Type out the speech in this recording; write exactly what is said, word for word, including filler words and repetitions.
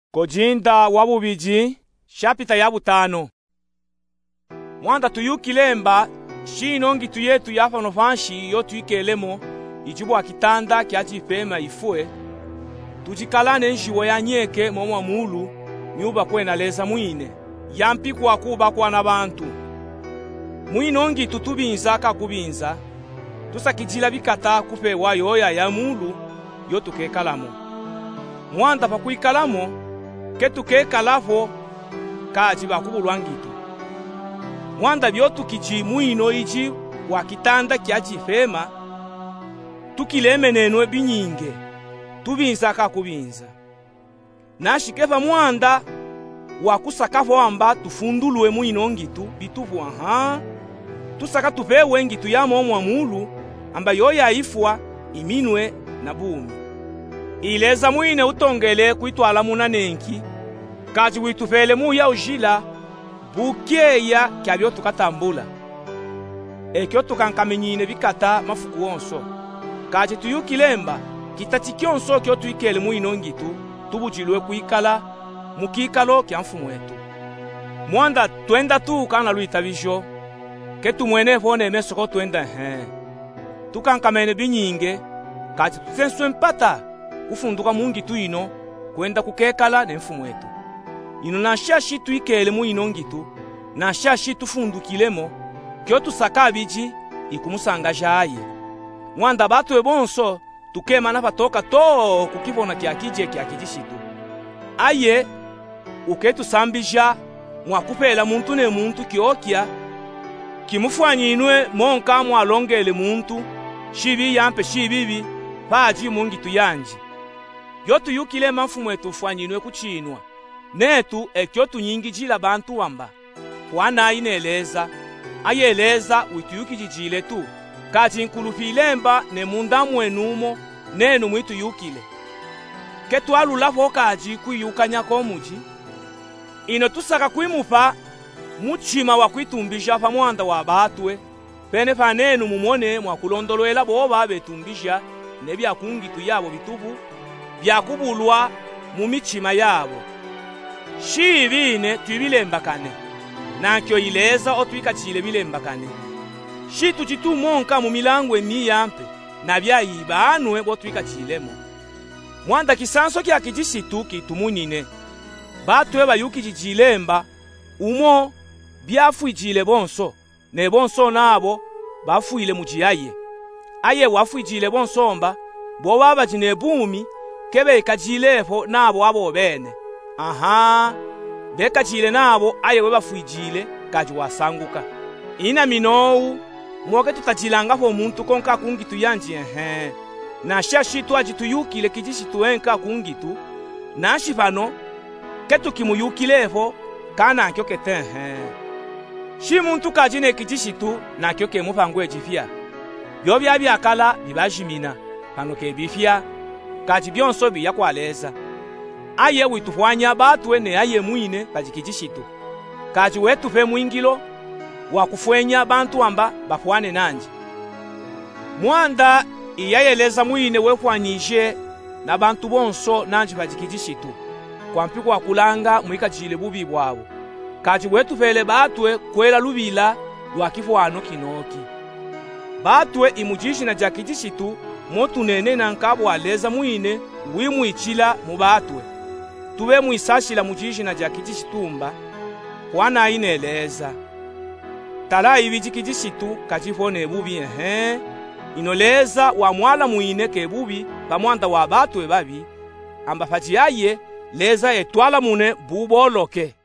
Kojinda wabubiji shapita ya butano. Mwanda tuyukilemba shino ngitu yetu yafa novanshi yo tuikelemo ijibu akitanda kiachipema ifue tujikalane njiwo ya nyeke momwa mulu nyuba kwena leza mwine yampi kwa kuba kwa na bantu mwino ngitu tubinza kakubinza tusakijila bikata kupewa yoya ya mulu yo tukekalamo mwanda pakuikalamo ketukekalafo kaji bakubulwangitu mwanda byotu kiji mwino iji wakitanda kiachifema tukilemenenwe binyinge tubinza kakubinza nashikeva mwanda wakusakafo wamba tufundulwe mwino ngitu bituvu aha tusaka tupewe ngitu ya momwa mulu amba yoya ifwa iminwe na bumi ileza mwine utongele kuitwala munanenki kaji witufele muya ujila bukeya kyabyo tukatambula ekyo tukankamenyine bikata mafuku wonso kaji tuyukilemba kitati kyonso kyo tuikele mwino ngitu tubujilwe kuikala mukikalo kya mfumu wetu mwanda twenda tu kana luitabisho ketu mwene fone mesoko twenda he tukankamene binyinge kaji tutenswe mpata kufunduka mungitu ino kwenda kukekala ne mfumu wetu ino nashashi tuikele mwino ngitu nashashi tufundukilemo kyo tusakabiji ikumusanga jaye mwanda batwe bonso tukema na patoka to kukibona kyakije kyakijishitu aye uketu sambija mwakupela muntu ne muntu kiokya kimufwanyinwe monka mwalongele muntu shibi yampe shibibi baji mungitu yanji yotu yukile mfumu wetu fwanyinwe kuchinwa netu ekyo tunyingijila bantu wamba wana ineleza ayeleza wituyukijijile tu kaji nkulufilemba ne munda mwenumo nenu mwitu yukile ketu alulafo kaji kuyukanya komuji ino tusaka kwimupa muchima wa kwitumbisha fa mwanda wa batwe pene fa nenu mumone mwakulondolwela boba betumbisha ne byakungitu yabo bitubu byakubulwa mu michima yabo shibine twibilembakane nakyo ileza otwikachile bilembakane shitu chitumonka mu milango emiyampe na byayibanwe botwikachilemo mwanda kisanso kya kijisitu kitumunine batwe bayuki jijilemba umo byafwijile bonso ne bonso nabo bafuile mujiyaye aye wafwijile bonsomba bo baba jine bumi kebe kajilefo nabo abo bene aha beka jile nabo aye we bafwijile kaji wasanguka ina minou mwoke tutajilanga fo muntu konka kungitu yanji ehe na shashitu ajituyukile kijishitu enka kungitu na shifano ketu kimuyukilefo kana kyo ketehe shi muntu kajine kijishitu na kyo kemufangwe jifia byo bya byakala bibajimina pano ke bifia kaji byonso biyakwaleza aye witufwanya batwe ne aye mwine kaji kijishitu kaji wetu fe mwingilo wakufwenya bantu amba bafwane nanje mwanda iyayeleza mwine wefwanyije na bantu bonso nanje bajikijishitu kwampi kwa kulanga mwikajile bubi bwabo kaji wetu fele batwe kwela lubila lwakifwano kinoki batwe imujishi na jakijishitu motu nene na nkabo aleza mwine wimwichila mu batwe tuwe mwisashila mujishi na jakijishitumba kwana ineleza tala ibijikijishitu kajifone bubi ehe inoleza wa mwala mwine ke bubi pamwanda wa batwe babi amba fajiaye leza etwala mune buboloke